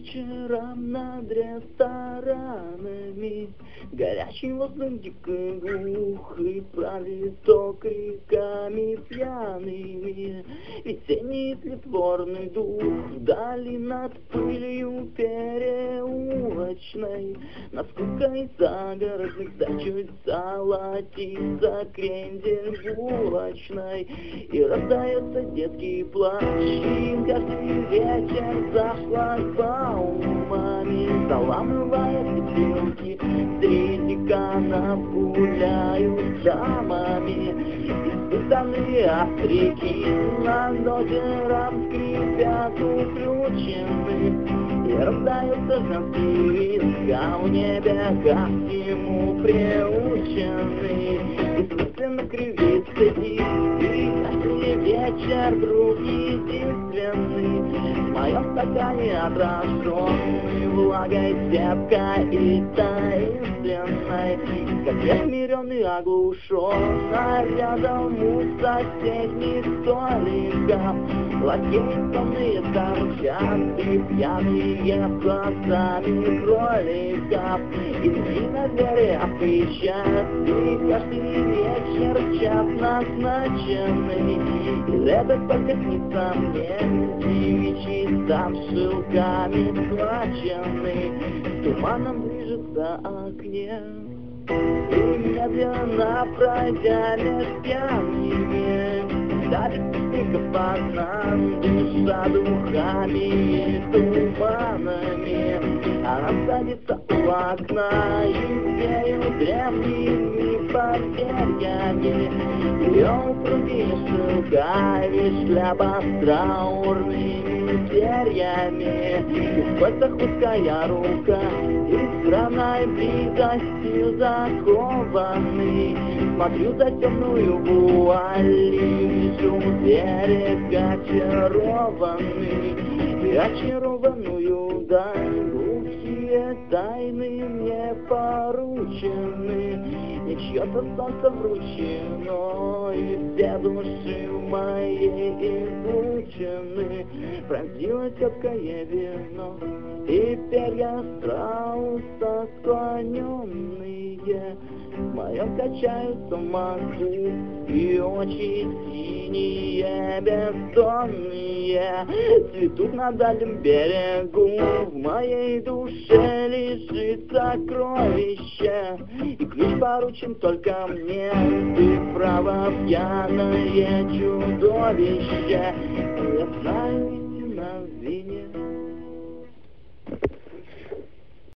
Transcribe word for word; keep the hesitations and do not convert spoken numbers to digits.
вечерам над ресторанами горячий воздух, дикий глух и пролиток реками пьяными. Весенний тлетворный дух вдали над пылью переулочной, над скукой загородных дач чуть золотится крендель булочной, и раздается детский плач, и каждый вечер за шлагбаумами, заламывая бутылки, среди канав гуляют с дамами. Испытанные остряки над озером скрипят уключены, и раздается женский визг, а в небе ко всему приученный. Бессмысленно кривится диск, и каждый вечер друг единственный в моем стакане отраженный влагой зябкой и таинственной, как я смиренный оглушенный рядом у соседних столиков. Лакеи сонные торчат и пьяные глазами кроликов, и дни на дверях кричат, и каждый вечер час назначенный. И это только снится мне, девичий сам шелками схваченный, туманом движется окне, и медленно пройдя меж пьяными, давит снега под нам, душа духами и туманами. Она садится у окна и веет древними поверьями, ее упругие шелка и шляпа с траурными перьями, и сколько худская рука и странной близостью закованный. Смотрю за темную вуаль, вижу берег очарованный, и очарованную даль глухие тайны мне поручены. И чье-то солнце вручено, и все души в моей излучены. Пронзило теплое вино, и перья страуса склоненные в моем качаются мозги, и очи синие бездонные цветут на дальнем берегу. В моей душе лежит сокровище, и ключ поручен только мне. Ты право пьяное чудовище, я знаю истина в вине.